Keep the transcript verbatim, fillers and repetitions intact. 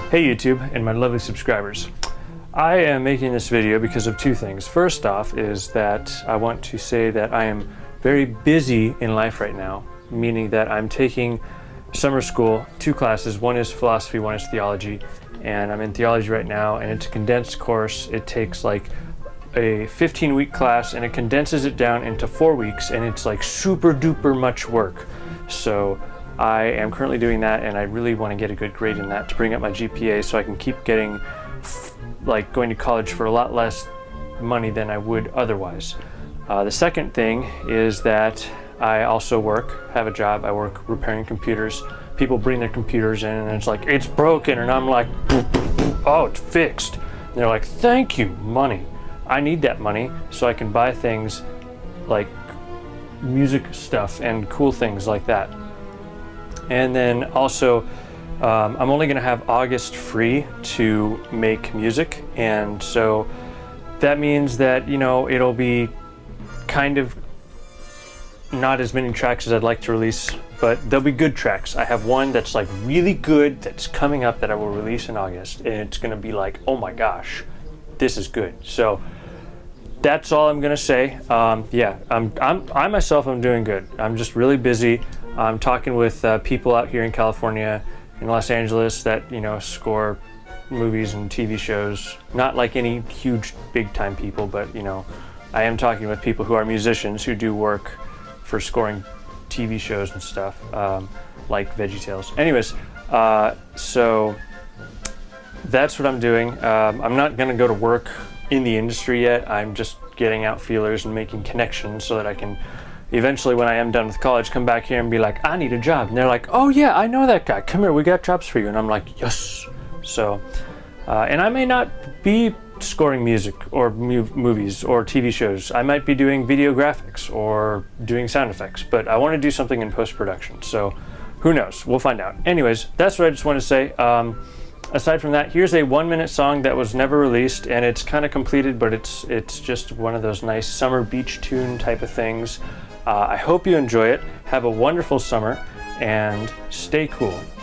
Hey YouTube and my lovely subscribers. I am making this video because of two things. First off is that I want to say that I am very busy in life right now, meaning that I'm taking summer school, two classes. One is philosophy, one is theology, and I'm in theology right now, and it's a condensed course. It takes like a fifteen week class and it condenses it down into four weeks, and it's like super duper much work. So I am currently doing that, and I really want to get a good grade in that to bring up my G P A so I can keep getting like going to college for a lot less money than I would otherwise. Uh, the second thing is that I also work, have a job. I work repairing computers. People bring their computers in and it's like, it's broken, and I'm like, oh, it's fixed. And they're like, thank you, money. I need that money so I can buy things like music stuff and cool things like that. And then also, um, I'm only gonna have August free to make music, and so that means that, you know, it'll be kind of not as many tracks as I'd like to release, but they'll be good tracks. I have one that's like really good that's coming up that I will release in August, and it's gonna be like, oh my gosh, this is good. So that's all I'm gonna say. Um, yeah, I'm, I'm, I myself am doing good. I'm just really busy. I'm talking with uh, people out here in California, in Los Angeles, that, you know, score movies and T V shows. Not like any huge big time people, but, you know, I am talking with people who are musicians who do work for scoring T V shows and stuff, um, like VeggieTales. Anyways, uh, so that's what I'm doing. Um, I'm not gonna go to work in the industry yet. I'm just getting out feelers and making connections so that I can eventually, when I am done with college, come back here and be like, I need a job. And they're like, oh yeah, I know that guy. Come here, we got jobs for you. And I'm like, yes. So, uh, and I may not be scoring music or mu- movies or T V shows. I might be doing video graphics or doing sound effects, but I want to do something in post-production. So who knows? We'll find out. Anyways, that's what I just want to say. Um, aside from that, here's a one minute song that was never released, and it's kind of completed, but it's, it's just one of those nice summer beach tune type of things. Uh, I hope you enjoy it. Have a wonderful summer and stay cool.